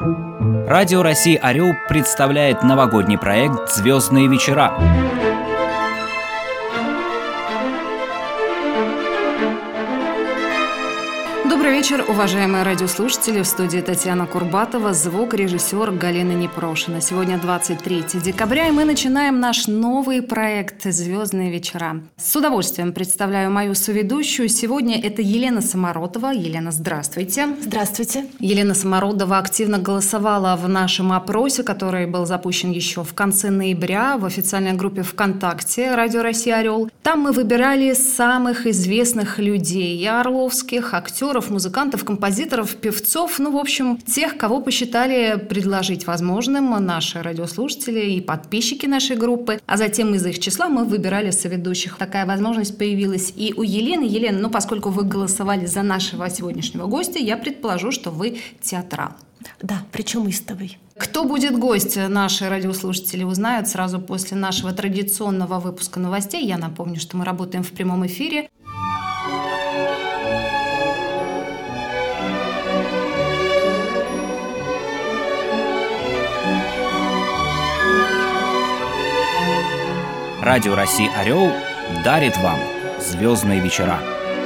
Радио России «Орел» представляет новогодний проект «Звездные вечера». Добрый вечер, уважаемые радиослушатели. В студии Татьяна Курбатова, звукорежиссер Галина Непрошина. Сегодня 23 декабря, и мы начинаем наш новый проект «Звездные вечера». С удовольствием представляю мою соведущую. Сегодня это Елена Самородова. Елена, здравствуйте. Здравствуйте. Елена Самородова активно голосовала в нашем опросе, который был запущен еще в конце ноября в официальной группе ВКонтакте «Радио Россия Орел». Там мы выбирали самых известных людей, и орловских, актеров, музыкантов, композиторов, певцов, в общем, тех, кого посчитали предложить возможным наши радиослушатели и подписчики нашей группы, а затем из их числа мы выбирали соведущих. Такая возможность появилась и у Елены. Елена, поскольку вы голосовали за нашего сегодняшнего гостя, я предположу, что вы театрал. Да, причем истовый. Кто будет гость, наши радиослушатели узнают сразу после нашего традиционного выпуска новостей. Я напомню, что мы работаем в прямом эфире. Радио России «Орел» дарит вам «Звездные вечера».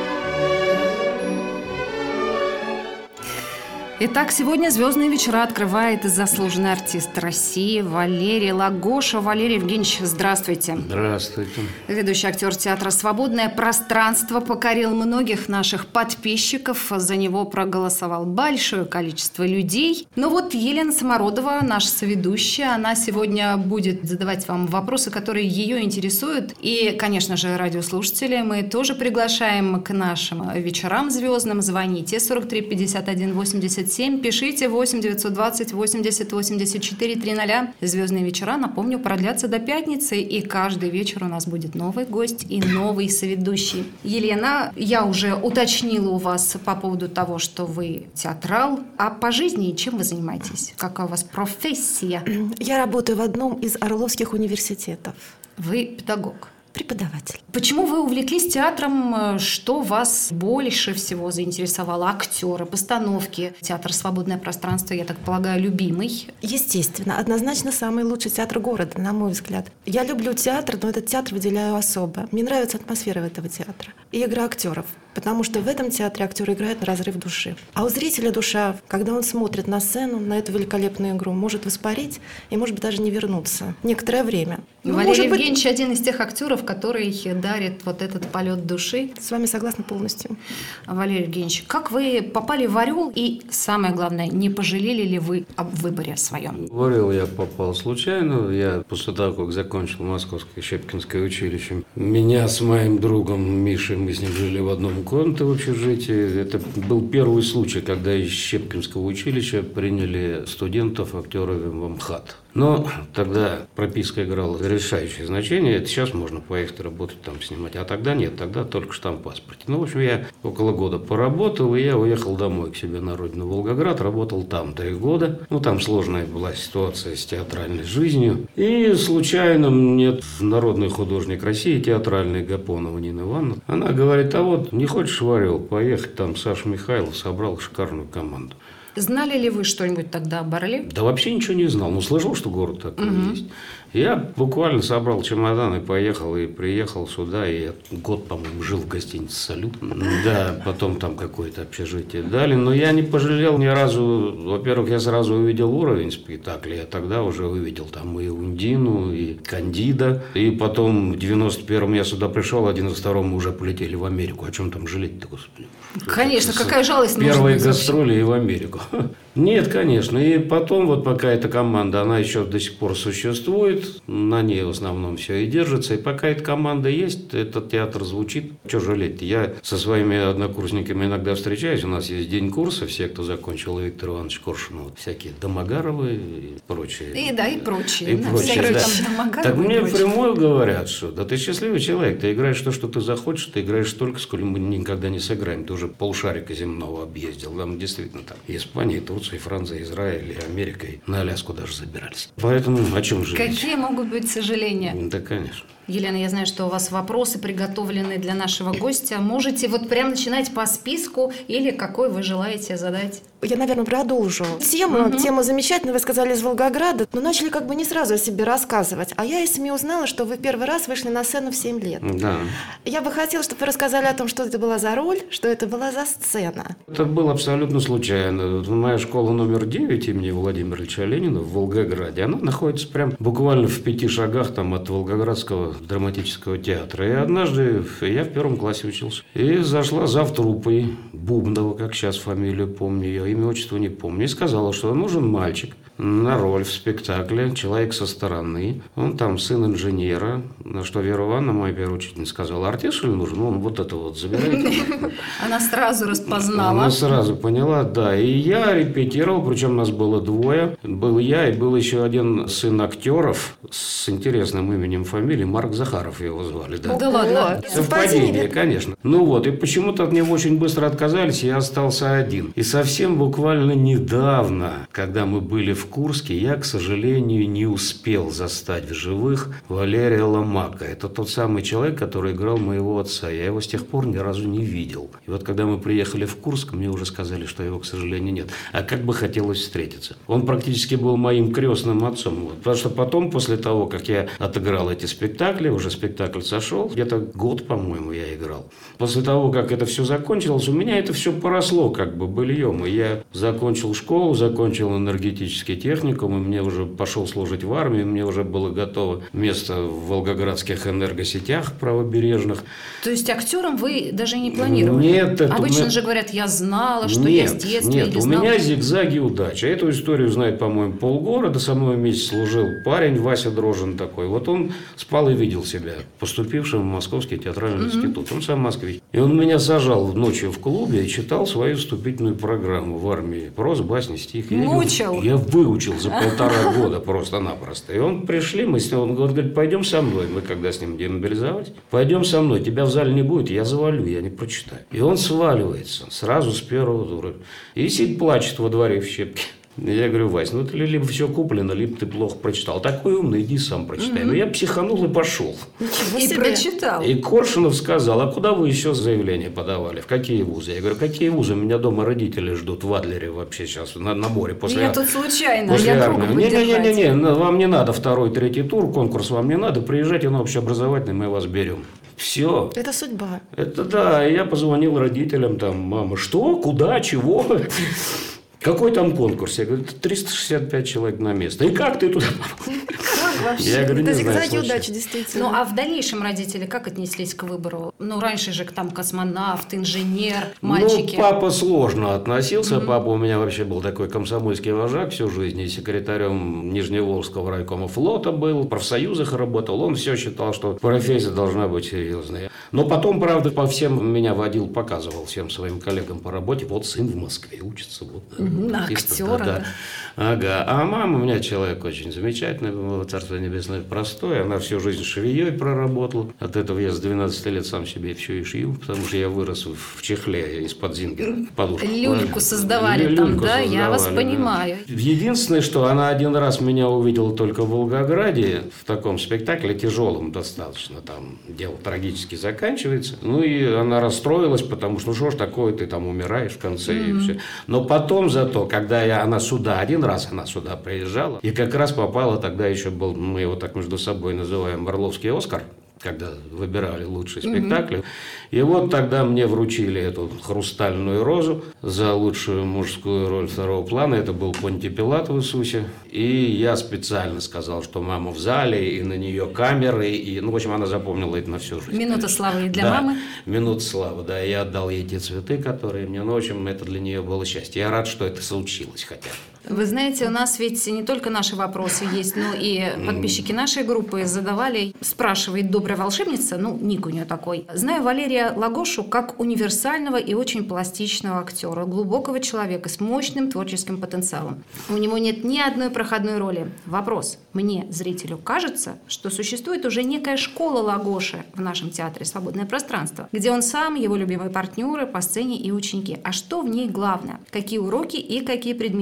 Итак, сегодня «Звездные вечера» открывает заслуженный артист России Валерий Лагоша. Валерий Евгеньевич, здравствуйте. Здравствуйте. Ведущий актер театра «Свободное пространство» покорил многих наших подписчиков. За него проголосовал большое количество людей. Елена Самородова, наша соведущая, она сегодня будет задавать вам вопросы, которые ее интересуют. И, конечно же, радиослушатели мы тоже приглашаем к нашим вечерам звездным. Звоните 43 51 87. Пишите 8 920 80 84 300. Звездные вечера, напомню, продлятся до пятницы, и каждый вечер у нас будет новый гость и новый соведущий. Елена, я уже уточнила у вас по поводу того, что вы театрал, а по жизни чем вы занимаетесь? Какая у вас профессия? Я работаю в одном из Орловских университетов. Вы педагог. Преподаватель. Почему вы увлеклись театром? Что вас больше всего заинтересовало? Актеры, постановки? Театр «Свободное пространство», я так полагаю, любимый? Естественно. Однозначно самый лучший театр города, на мой взгляд. Я люблю театр, но этот театр выделяю особо. Мне нравится атмосфера этого театра и игра актеров. Потому что в этом театре актеры играют на разрыв души. А у зрителя душа, когда он смотрит на сцену, на эту великолепную игру, может воспарить и, может быть, даже не вернуться некоторое время. Валерий Евгеньевич один из тех актеров, который дарит вот этот полет души. С вами согласна полностью. Валерий Евгеньевич, как вы попали в «Орел» и, самое главное, не пожалели ли вы об выборе своем? В «Орел» я попал случайно. Я после того, как закончил Московское Щепкинское училище, меня с моим другом Мишей, мы с ним жили в одном комнате в общежитии. Это был первый случай, когда из Щепкинского училища приняли студентов, актеров в МХАТ. Но тогда прописка играла решающее значение. Это сейчас можно поехать работать там, снимать. А тогда нет, тогда только штамп в паспорте. В общем, я около года поработал, и я уехал домой к себе на родину, в Волгоград. Работал там 3 года. Там сложная была ситуация с театральной жизнью. И случайно мне народный художник России, театральный, Гапонова Нина Ивановна, она говорит: а вот не хочешь в «Орел» поехать? Там Саша Михайлов собрал шикарную команду. Знали ли вы что-нибудь тогда об «Орле»? Да вообще ничего не знал. Слышал, что город такой есть. Я буквально собрал чемодан и поехал, и приехал сюда. И я год, по-моему, жил в гостинице «Салют». Да, потом там какое-то общежитие дали. Но я не пожалел ни разу. Во-первых, я сразу увидел уровень спектакля. Я тогда уже увидел там и «Ундину», и «Кандида». И потом в 91-м я сюда пришел, а в 92-м мы уже полетели в Америку. О чем там жалеть-то, господи? Конечно, какая жалость. Первые гастроли и в Америку. Нет, конечно. И потом вот пока эта команда, она еще до сих пор существует, на ней в основном все и держится. И пока эта команда есть, этот театр звучит. Что жалеть? Я со своими однокурсниками иногда встречаюсь. У нас есть день курса, все, кто закончил, Виктор Иванович Коршунов, всякие Домогаровы и прочие. И прочие. И прочие, да. Так мне впрямую говорят, что да ты счастливый человек, ты играешь то, что ты захочешь, ты играешь столько, сколько мы никогда не сыграем. Ты уже полшарика земного объездил. Там действительно там и Испания, и Турция, и Франция, и Израиль, и Америка, и на Аляску даже забирались. Поэтому о чем же? Какие могут быть сожаления? Да, конечно. Елена, я знаю, что у вас вопросы приготовлены для нашего гостя. Можете вот прям начинать по списку или какой вы желаете задать? Я, наверное, продолжу тему. Тему замечательную, вы сказали, из Волгограда, но начали как бы не сразу о себе рассказывать. А я из СМИ узнала, что вы первый раз вышли на сцену в 7 лет. Да. Я бы хотела, чтобы вы рассказали о том, что это была за роль, что это была за сцена. Это было абсолютно случайно. Моя школа номер 9 имени Владимира Ильича Ленина в Волгограде, она находится прям буквально в 5 шагах там, от Волгоградского драматического театра. И однажды я в 1 классе учился. И зашла завтруппой Бубнова, как сейчас фамилию помню, ее имя, отчество не помню, и сказала, что нужен мальчик на роль в спектакле «Человек со стороны». Он там сын инженера, на что Вера Ивановна, моя первая учительница, сказала: артист, что ли, нужен? Он вот это вот забирайте. Она сразу распознала. Она сразу поняла, да. И я репетировал, причем нас было 2. Был я и был еще один сын актеров с интересным именем, фамилией, Марк Захаров его звали. Да, Да ладно. совпадение, конечно. Ну вот, и почему-то от него очень быстро отказались, и я остался один. И совсем буквально недавно, когда мы были в Курске, я, к сожалению, не успел застать в живых Валерия Ломака. Это тот самый человек, который играл моего отца. Я его с тех пор ни разу не видел. И вот когда мы приехали в Курск, мне уже сказали, что его, к сожалению, нет. А как бы хотелось встретиться. Он практически был моим крестным отцом. Вот. Потому что потом, после того, как я отыграл эти спектакли, уже спектакль сошел, где-то год, по-моему, я играл. После того, как это все закончилось, у меня это все поросло как бы быльем. И я закончил школу, закончил энергетический техникум, и мне уже пошел служить в армии, мне уже было готово место в волгоградских энергосетях правобережных. То есть актером вы даже не планировали? Нет. Обычно же говорят, я знала, что я с детства Нет, или у знала. меня зигзаги удачи. Эту историю знает, по-моему, полгорода. Со мной вместе служил парень Вася Дрожин такой. Вот он спал и видел себя поступившим в Московский театральный институт. Он сам москвич. И он меня сажал ночью в клубе и читал свою вступительную программу в армии. Проза, басни, стих. Мучил. Я выучил за 1,5 года просто-напросто. И он пришли, мы с ним, он говорит, пойдем со мной. Мы когда с ним демобилизовались, пойдем со мной, тебя в зале не будет, я завалю, я не прочитаю. И он сваливается сразу с первого тура. И сидит, плачет во дворе в щепке. Я говорю: Вась, ну ты либо все куплено, либо ты плохо прочитал. Такой умный, иди сам прочитай. Ну я психанул и пошел. И прочитал. И Коршунов сказал: а куда вы еще заявление подавали? В какие вузы? Я говорю: какие вузы? Меня дома родители ждут в Адлере вообще сейчас на наборе. Я тут случайно, после я армии. кругом поддержать. Не, вам не надо 2-й, 3-й тур, конкурс вам не надо. Приезжайте на общеобразовательный, мы вас берем. Все. Это судьба. Это да. Я позвонил родителям, там, мама: что, куда, чего? Какой там конкурс? Я говорю: 365 человек на место. И как ты туда попал? Я говорю: не знаю, зигзаги удачи, действительно. Ну, а в дальнейшем родители как отнеслись к выбору? Ну, раньше же там космонавт, инженер, мальчики. Ну, папа сложно относился. Папа у меня вообще был такой комсомольский вожак всю жизнь. И секретарем Нижневолжского райкома флота был, в профсоюзах работал. Он все считал, что профессия должна быть серьезная. Но потом, правда, по всем меня водил, показывал всем своим коллегам по работе. Вот сын в Москве учится. Вот, актера. Да. Ага. А мама у меня человек очень замечательный, было царство небесное, простой. Она всю жизнь швеей проработала. От этого я с 12 лет сам себе все и шью, потому что я вырос в чехле из-под зингера. Подушку. Люльку создавали там, да? Я вас понимаю. Единственное, что она один раз меня увидела только в Волгограде, в таком спектакле, тяжелом достаточно, там дело трагически заканчивается. Ну и она расстроилась, потому что, ну что ж такое, ты там умираешь в конце и все. Но потом зато, когда она сюда, один раз она сюда приезжала, и как раз попала, тогда еще был, мы его так между собой называем, Орловский Оскар, когда выбирали лучший спектакль. И вот тогда мне вручили эту «Хрустальную розу» за лучшую мужскую роль 2-го плана. Это был Понтий Пилат в «Иисусе». И я специально сказал, что мама в зале, и на нее камеры. И, ну, в общем, она запомнила это на всю жизнь. Минута славы и для мамы. Минута славы, да. Я отдал ей те цветы, которые мне, ну, в общем, это для нее было счастье. Я рад, что это случилось хотя бы. Вы знаете, у нас ведь не только наши вопросы есть, но и подписчики нашей группы задавали. Спрашивает добрая волшебница, ну, ник у нее такой. Знаю Валерия Лагошу как универсального и очень пластичного актера, глубокого человека с мощным творческим потенциалом. У него нет ни одной проходной роли. Вопрос. Мне, зрителю, кажется, что существует уже некая школа Лагоши в нашем театре «Свободное пространство», где он сам, его любимые партнеры по сцене и ученики. А что в ней главное? Какие уроки и какие предметы? Чем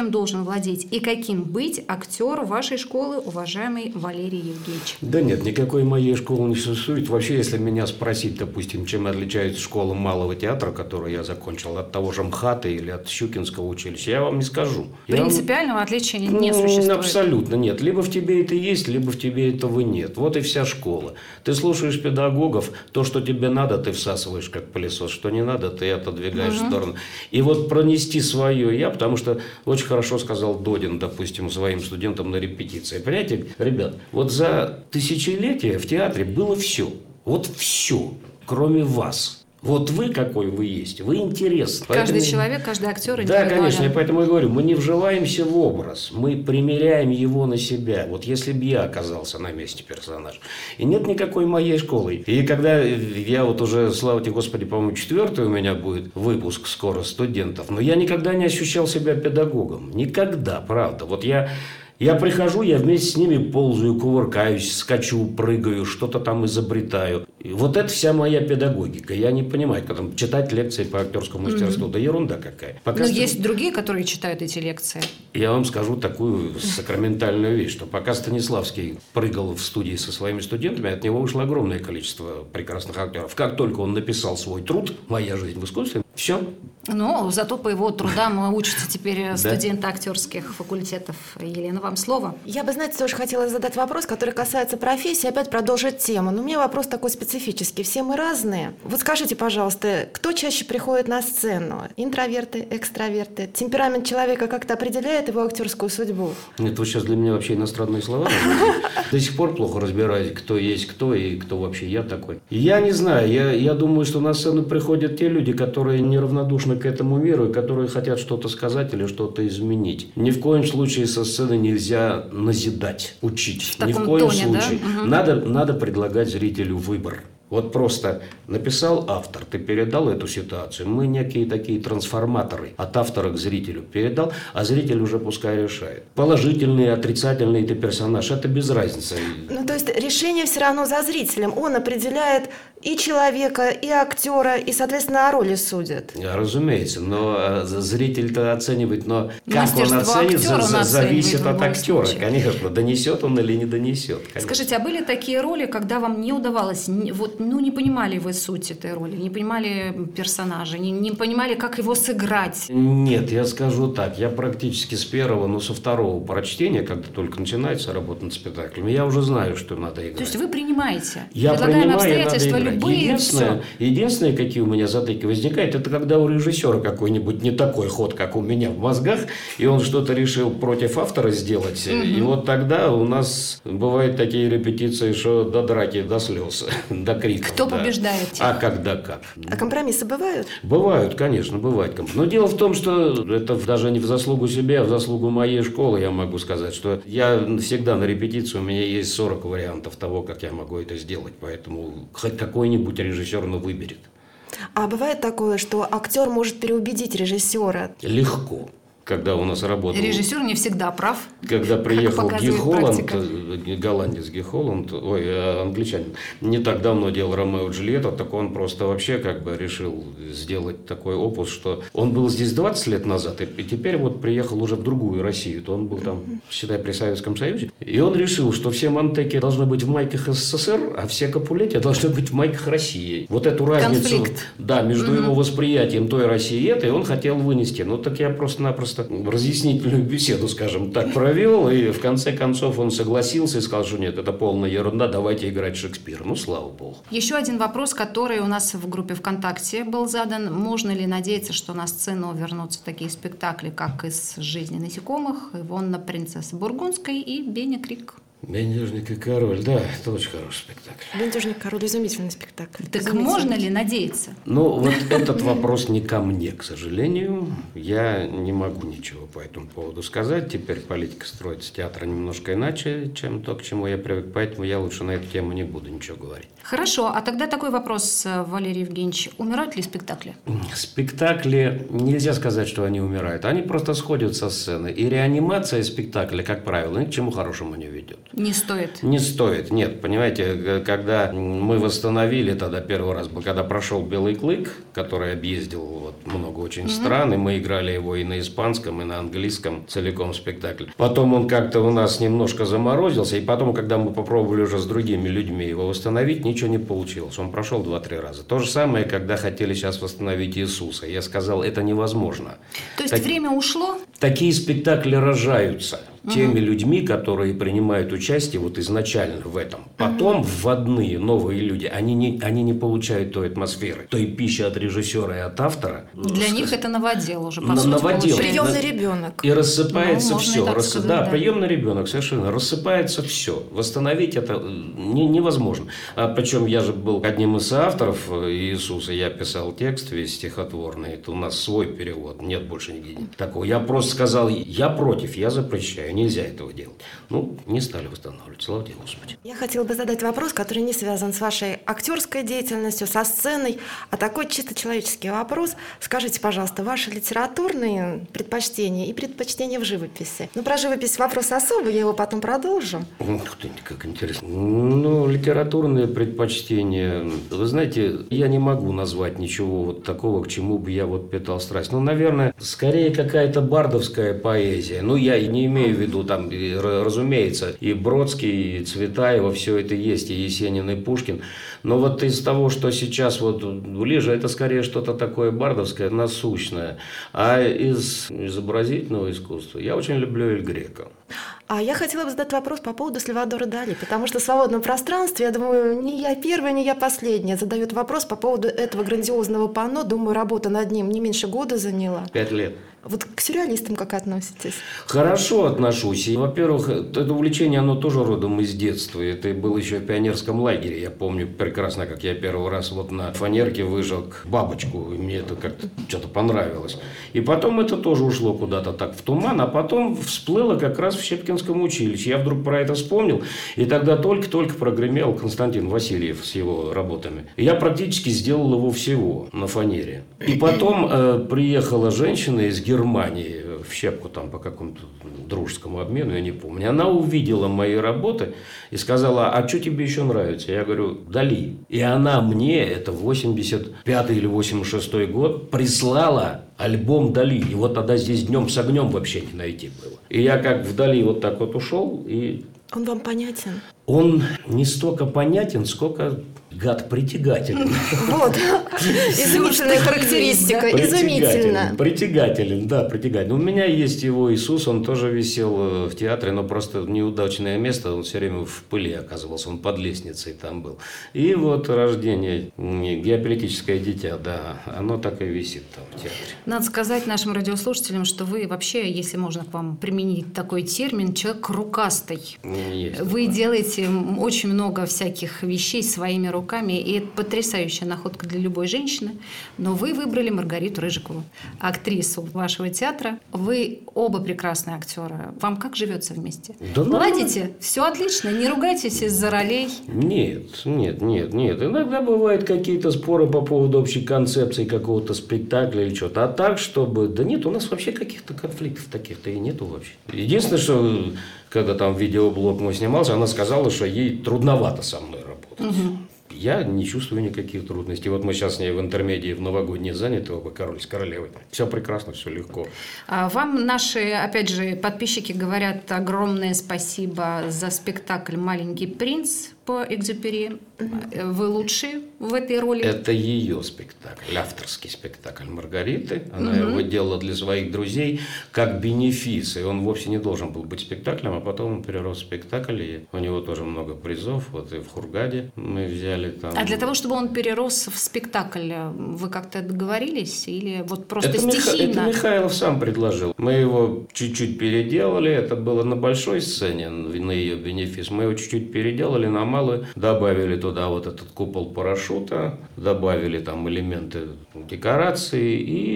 чем должен владеть и каким быть актер вашей школы, уважаемый Валерий Евгеньевич? Да нет, никакой моей школы не существует. Вообще, если меня спросить, допустим, чем отличается школа малого театра, которую я закончил, от того же МХАТа или от Щукинского училища, я вам не скажу. Принципиального отличия не существует? Абсолютно нет. Либо в тебе это есть, либо в тебе этого нет. Вот и вся школа. Ты слушаешь педагогов, то, что тебе надо, ты всасываешь как пылесос, что не надо, ты отодвигаешь в сторону. И вот пронести свое я, потому что очень хорошо сказал Додин, допустим, своим студентам на репетиции. Понимаете, ребят, вот за тысячелетия в театре было все. Вот все, кроме вас. Вот вы какой вы есть, вы интересны. Каждый человек, каждый актер индивидуален. Да, конечно, и поэтому я говорю, мы не вживаемся в образ, мы примеряем его на себя. Вот если бы я оказался на месте персонажа. И нет никакой моей школы. И когда я вот уже, слава тебе Господи, по-моему, 4-й у меня будет выпуск скоро студентов, но я никогда не ощущал себя педагогом. Никогда, правда. Вот я прихожу, я вместе с ними ползаю, кувыркаюсь, скачу, прыгаю, что-то там изобретаю. И вот это вся моя педагогика. Я не понимаю, как там читать лекции по актерскому мастерству. Да ерунда какая. Но есть другие, которые читают эти лекции. Я вам скажу такую сакраментальную вещь, что пока Станиславский прыгал в студии со своими студентами, от него вышло огромное количество прекрасных актеров. Как только он написал свой труд «Моя жизнь в искусстве», все. Но зато по его трудам учатся теперь студенты актерских факультетов. Елена, вам слово. Я бы, знаете, тоже хотела задать вопрос, который касается профессии, опять продолжить тему. Но у меня вопрос такой специфический. Все мы разные. Вот скажите, пожалуйста, кто чаще приходит на сцену? Интроверты, экстраверты? Темперамент человека как-то определяет его актерскую судьбу? Это вот сейчас для меня вообще иностранные слова. До сих пор плохо разбираюсь, кто есть кто и кто вообще я такой. Я не знаю. Я думаю, что на сцену приходят те люди, которые неравнодушны к этому миру и которые хотят что-то сказать или что-то изменить. Ни в коем случае со сцены нельзя назидать, учить. Ни в коем случае. Да? Надо предлагать зрителю выбор. Вот просто написал автор, ты передал эту ситуацию. Мы некие такие трансформаторы от автора к зрителю передал, а зритель уже пускай решает. Положительный, отрицательный ты персонаж, это без разницы. Ну, то есть решение все равно за зрителем. Он определяет и человека, и актера, и, соответственно, о роли судит. Разумеется, но зритель-то оценивает, но как он оценит, зависит от актера. Случае. Конечно, донесет он или не донесет. Конечно. Скажите, а были такие роли, когда вам не удавалось, не понимали вы суть этой роли, не понимали персонажа, не понимали, как его сыграть? Нет, я скажу так, я практически с первого, со второго прочтения, когда только начинается работа над спектаклем, я уже знаю, что надо играть. То есть вы принимаете? Я принимаю, обстоятельства любые, единственное, какие у меня затыки возникают, это когда у режиссера какой-нибудь не такой ход, как у меня в мозгах, и он что-то решил против автора сделать, и вот тогда у нас бывают такие репетиции, что до драки, до слез, до криков. Кто побеждает? А когда как. А компромиссы бывают? Бывают, конечно, бывают. Но дело в том, что это даже не в заслугу себя, а в заслугу моей школы, я могу сказать, что я всегда на репетицию, у меня есть 40 вариантов того, как я могу это сделать, поэтому хоть какой-нибудь режиссер, выберет. А бывает такое, что актер может переубедить режиссера? Легко. Когда у нас работал... Режиссер не всегда прав. Когда приехал Ги Холланд, голландец Ги Холланд, англичанин, не так давно делал «Ромео и Джульетту», так он просто вообще решил сделать такой опус, что он был здесь 20 лет назад, и теперь приехал уже в другую Россию. То он был там, считай, при Советском Союзе. И он решил, что все Монтеки должны быть в майках СССР, а все Капулетти должны быть в майках России. Вот эту разницу между его восприятием той России и этой он хотел вынести. Так я просто-напросто разъяснительную беседу, скажем так, провел, и в конце концов он согласился и сказал, что нет, это полная ерунда, давайте играть Шекспира. Слава богу. Еще один вопрос, который у нас в группе ВКонтакте был задан. Можно ли надеяться, что на сцену вернутся такие спектакли, как «Из жизни насекомых», «Ивонна, принцесса Бургундской» и «Беня Крик»? «Бендюжник и король», да, это очень хороший спектакль. «Бендюжник и король» – изумительный спектакль. Так можно ли надеяться? Этот вопрос не ко мне, к сожалению. Я не могу ничего по этому поводу сказать. Теперь политика строится театра немножко иначе, чем то, к чему я привык, поэтому я лучше на эту тему не буду ничего говорить. Хорошо, а тогда такой вопрос, Валерий Евгеньевич. Умирают ли спектакли? Спектакли, нельзя сказать, что они умирают. Они просто сходят со сцены. И реанимация спектакля, как правило, ни к чему хорошему не ведет. Не стоит. Не стоит, нет. Понимаете, когда мы восстановили тогда первый раз, когда прошел «Белый клык», который объездил вот много очень стран, и мы играли его и на испанском, и на английском целиком спектакль. Потом он как-то у нас немножко заморозился, и потом, когда мы попробовали уже с другими людьми его восстановить, ничего не получилось. Он прошел 2-3 раза. То же самое, когда хотели сейчас восстановить Иисуса. Я сказал, это невозможно. То есть время ушло? Такие спектакли рожаются теми людьми, которые принимают участие вот изначально в этом. Потом вводные новые люди, они не получают той атмосферы, той пищи от режиссера и от автора. Для них это новодел уже, по Новодел. сути, Приемный ребенок. И рассыпается можно все. и так сказать, да, да. приемный ребенок, совершенно. Рассыпается все. Восстановить это невозможно. Причем я же был одним из авторов Иисуса. Я писал текст весь стихотворный. Это у нас свой перевод. Нет больше нигде такого. Я просто сказал, я против, я запрещаю. Нельзя этого делать. Ну, не стали восстанавливать. Слава тебе, Господи. Я хотела бы задать вопрос, который не связан с вашей актерской деятельностью, со сценой, а такой чисто человеческий вопрос. Скажите, пожалуйста, ваши литературные предпочтения и предпочтения в живописи? Ну, про живопись вопрос особый, я его потом продолжу. Ух ты, как интересно. Ну, литературные предпочтения. Вы знаете, я не могу назвать ничего вот такого, к чему бы я вот питал страсть. Ну, наверное, скорее какая-то бардовская поэзия. Ну, я и не имею в виду там, разумеется, и Бродский, и Цветаева, все это есть, и Есенин, и Пушкин. Но вот из того, что сейчас вот ближе, это скорее что-то такое бардовское, насущное. А из изобразительного искусства я очень люблю Эль Греко. А я хотела бы задать вопрос по поводу Сальвадора Дали, потому что в свободном пространстве, я думаю, не я первая, не я последняя, задает вопрос по поводу этого грандиозного панно. Думаю, работа над ним не меньше года заняла. 5 лет. Вот к сюрреалистам как относитесь? Хорошо отношусь. И, во-первых, это увлечение, оно тоже родом из детства. Это было еще в пионерском лагере. Я помню прекрасно, как я первый раз вот на фанерке выжег бабочку. И мне это как-то что-то понравилось. И потом это тоже ушло куда-то так в туман. А потом всплыло как раз в Щепкинском училище. Я вдруг про это вспомнил. И тогда только-только прогремел Константин Васильев с его работами. И я практически сделал его всего на фанере. И потом приехала женщина из Германии в Щепку там по какому-то дружескому обмену, я не помню. Она увидела мои работы и сказала, а что тебе еще нравится? Я говорю, Дали. И она мне, это 85-й или 86-й год, прислала альбом Дали. И вот тогда здесь днем с огнем вообще не найти было. И я как в Дали вот так вот ушел. И Он вам понятен? он не столько понятен, сколько, гад, притягателен. Вот, изумительная характеристика, изумительно. Притягателен, да, притягателен. У меня есть его Иисус, он тоже висел в театре, но просто неудачное место, он все время в пыли оказывался, он под лестницей там был. И вот рождение, геополитическое дитя, да, оно так и висит там в театре. Надо сказать нашим радиослушателям, что вы вообще, если можно к вам применить такой термин, человек рукастый. Есть Вы такое. делаете очень много всяких вещей своими руками, и это потрясающая находка для любой женщины. Но вы выбрали Маргариту Рыжикову, актрису вашего театра. Вы оба прекрасные актеры. Вам как живется вместе? Да ладите? Все отлично? Не ругайтесь из-за ролей? Нет. Иногда бывают какие-то споры по поводу общей концепции какого-то спектакля или что-то. А так, чтобы... Да нет, у нас вообще каких-то конфликтов таких-то и нету вообще. Единственное, что когда там видеоблог мой снимался, она сказала, что ей трудновато со мной работать. Я не чувствую никаких трудностей. Вот мы сейчас с ней в интермедии в новогодние заняты, оба король с королевой. Все прекрасно, все легко. Вам наши, опять же, подписчики говорят огромное спасибо за спектакль «Маленький принц» по Экзюпери. Вы лучшие в этой роли. Это ее спектакль, авторский спектакль Маргариты. Она его делала для своих друзей как бенефис. И он вовсе не должен был быть спектаклем, а потом он перерос в спектакль. И у него тоже много призов. Вот и в Хургаде мы взяли там. А для того, чтобы он перерос в спектакль, вы как-то договорились? Или вот просто Это стихийно? Это Михайлов сам предложил. Мы его чуть-чуть переделали. Это было на большой сцене, на ее бенефис. Мы его чуть-чуть переделали на малую. Добавили туда вот этот купол парашюта. Добавили там элементы декорации. И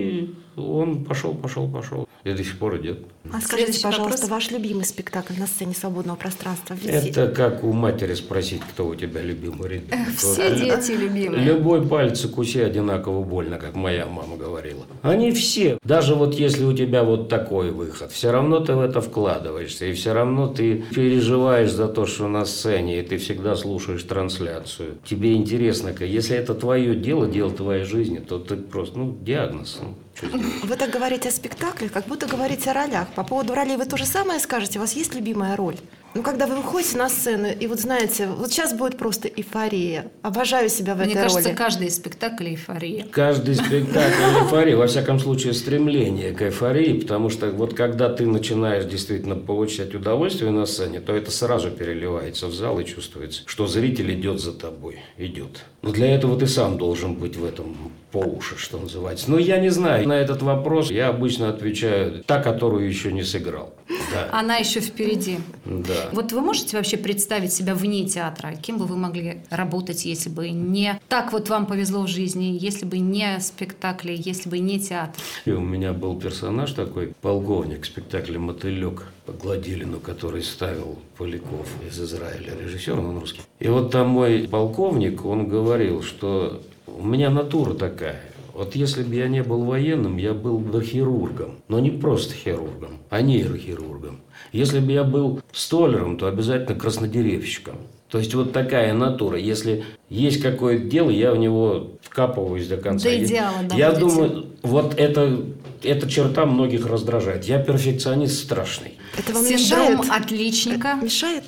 он пошел. И до сих пор идет. А скажите, Следующий пожалуйста, вопрос. ваш любимый спектакль на сцене свободного пространства? Это как у матери спросить, кто у тебя любимый ребенок. Все дети любимые. Любой палец укуси одинаково больно, как моя мама говорила. Они все, даже вот если у тебя вот такой выход, все равно ты в это вкладываешься, и все равно ты переживаешь за то, что на сцене, и ты всегда слушаешь трансляцию. Тебе интересно, если это твое дело твоей жизни, то ты просто, диагноз. Вы так говорите о спектакле, как будто говорите о ролях. По поводу ролей вы то же самое скажете? У вас есть любимая роль? Когда вы выходите на сцену, и вот знаете, вот сейчас будет просто эйфория. Обожаю себя в этой роли. Мне кажется, каждый спектакль эйфория. Каждый спектакль эйфория, во всяком случае, стремление к эйфории, потому что вот когда ты начинаешь действительно получать удовольствие на сцене, то это сразу переливается в зал и чувствуется, что зритель идет за тобой, идет. Но для этого ты сам должен быть в этом по уши, что называется. Но я не знаю, на этот вопрос я обычно отвечаю та, которую еще не сыграл. Да. Она еще впереди. Да. Вот вы можете вообще представить себя вне театра? Кем бы вы могли работать, если бы не так вот вам повезло в жизни, если бы не спектакли, если бы не театр? И у меня был персонаж такой, полковник в спектакле «Мотылек» по Гладилину, который ставил Поляков из Израиля, режиссер, он русский. И вот там мой полковник, он говорил, что у меня натура такая. Вот если бы я не был военным, я был бы хирургом. Но не просто хирургом, а нейрохирургом. Если бы я был столяром, то обязательно краснодеревщиком. То есть вот такая натура. Если есть какое-то дело, я в него вкапываюсь до конца. До идеала доводите. Я думаю, вот эта черта многих раздражает. Я перфекционист страшный. Это вам Синдром мешает? отличника. Мешает?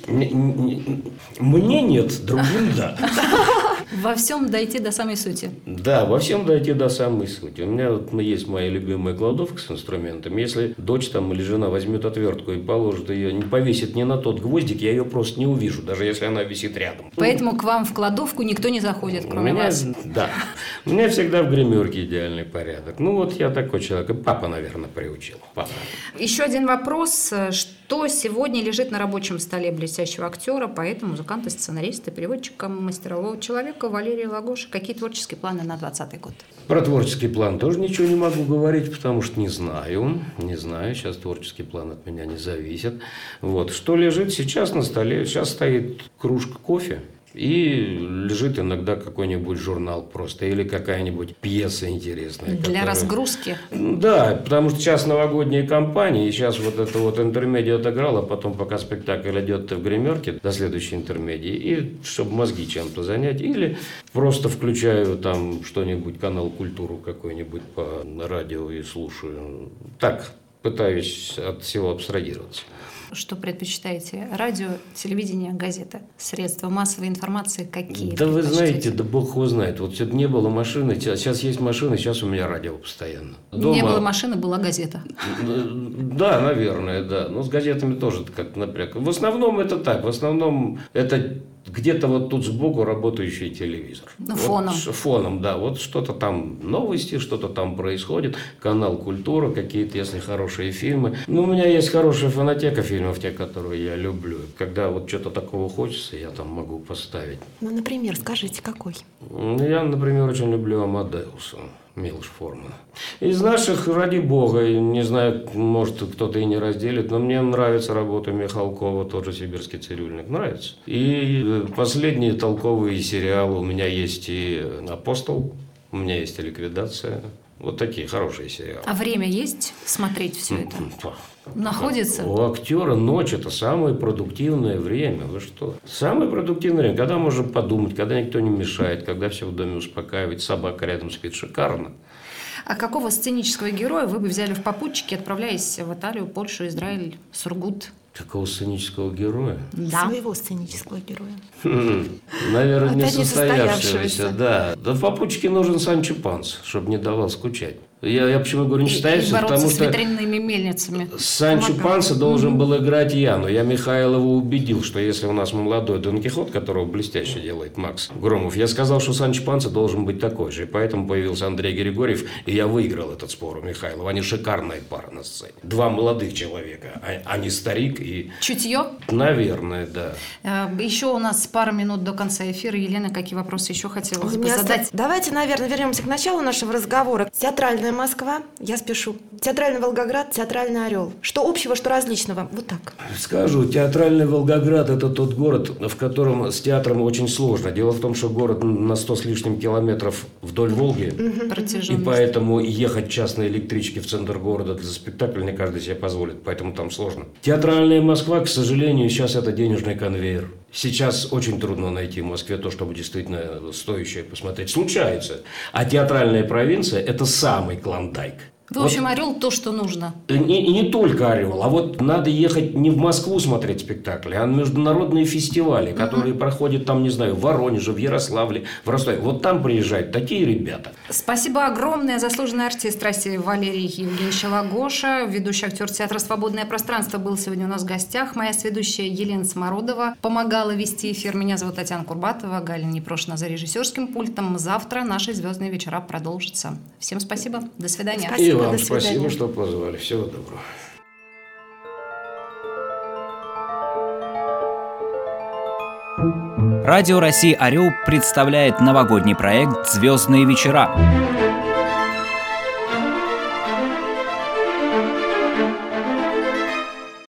Мне нет, другим да. Во всем дойти до самой сути. Да, во всем дойти до самой сути. У меня есть моя любимая кладовка с инструментами. Если дочь там или жена возьмет отвертку и положит ее, не повесит не на тот гвоздик, я ее просто не увижу, даже если она висит рядом. Поэтому к вам в кладовку никто не заходит, кроме вас. Да. У меня всегда в гримерке идеальный порядок. Вот я такой человек. И папа, наверное, приучил. Папа. Еще один вопрос. Что сегодня лежит на рабочем столе блестящего актера, поэта, музыканта, сценариста, переводчика, мастерового человека Валерия Лагоша? Какие творческие планы на 2020 год? Про творческий план тоже ничего не могу говорить, потому что не знаю. Не знаю. Сейчас творческий план от меня не зависит. Что лежит сейчас на столе? Сейчас стоит кружка кофе. И лежит иногда какой-нибудь журнал просто или какая-нибудь пьеса интересная. Для разгрузки? Да, потому что сейчас новогодние кампании, и сейчас вот это вот интермедиа отыграл, а потом, пока спектакль идет в гримерке до следующей интермедии, и чтобы мозги чем-то занять, или просто включаю там что-нибудь, канал «Культуру» какой-нибудь по радио и слушаю. Так, пытаюсь от всего абстрагироваться. Что предпочитаете? Радио, телевидение, газета? Средства массовой информации какие? Да вы знаете, да бог его знает. Вот все не было машины, сейчас есть машина, сейчас у меня радио постоянно. Дома... Не было машины, была газета. Да, наверное, да. Но с газетами тоже как-то напряг. В основном это так. В основном это где-то вот тут сбоку работающий телевизор. Фоном. Фоном, да. Вот что-то там новости, что-то там происходит. Канал «Культура», какие-то, если хорошие фильмы. У меня есть хорошая фонотека фильмов, те, которые я люблю. Когда вот что-то такого хочется, я там могу поставить. Например, скажите, какой? Я, например, очень люблю «Амадеуса» Милоша Формана. Из наших, ради бога, не знаю, может, кто-то и не разделит, но мне нравится работа Михалкова, тот же «Сибирский цирюльник». Нравится. И последние толковые сериалы. У меня есть и «Апостол», у меня есть и «Ликвидация». Вот такие хорошие сериалы. А время есть смотреть все это? Находится? У актера ночь – это самое продуктивное время. Вы что? Самое продуктивное время, когда можно подумать, когда никто не мешает, когда все в доме успокаивает, собака рядом спит. Шикарно. А какого сценического героя вы бы взяли в попутчики, отправляясь в Италию, Польшу, Израиль, Сургут? Какого сценического героя? Да. Своего сценического героя. Наверное, Опять несостоявшегося. Да. В попутчике нужен Санчо Панса, чтобы не давал скучать. Я почему говорю несостоявшийся, потому что с ветряными мельницами. Санчо Панса должен был играть я, но я Михайлова убедил, что если у нас молодой Дон Кихот, которого блестяще делает Макс Громов, я сказал, что Санчо Панса должен быть такой же. И поэтому появился Андрей Григорьев, и я выиграл этот спор у Михайлова. Они шикарная пара на сцене. Два молодых человека, а не старик и... Чутье? Наверное, да. Еще у нас пара минут до конца эфира. Елена, какие вопросы еще хотелось бы задать? Давайте, наверное, вернемся к началу нашего разговора. Театральная Москва, я спешу. Театральный Волгоград, театральный Орел. Что общего, что различного? Вот так. Скажу, театральный Волгоград – это тот город, в котором с театром очень сложно. Дело в том, что город на 100 с лишним километров вдоль Волги. И поэтому ехать частной электричке в центр города за спектакль не каждый себе позволит. Поэтому там сложно. Театральная Москва, к сожалению, сейчас это денежный конвейер. Сейчас очень трудно найти в Москве то, чтобы действительно стоящее посмотреть. Случается. А театральная провинция – это самый клондайк. В общем, «Орел» то, что нужно. И не только «Орел», а вот надо ехать не в Москву смотреть спектакли, а на международные фестивали, которые проходят там, не знаю, в Воронеже, в Ярославле, в Ростове. Вот там приезжают такие ребята. Спасибо огромное. Заслуженный артист России Валерий Евгеньевич Лагоша, ведущий актер театра «Свободное пространство», был сегодня у нас в гостях. Моя сведущая Елена Самородова помогала вести эфир. Меня зовут Татьяна Курбатова, Галина Непрошина за режиссерским пультом. Завтра наши звездные вечера продолжатся. Всем спасибо. До свидания. И вам спасибо, что позвали. Всего доброго. Радио России «Орел» представляет новогодний проект «Звездные вечера».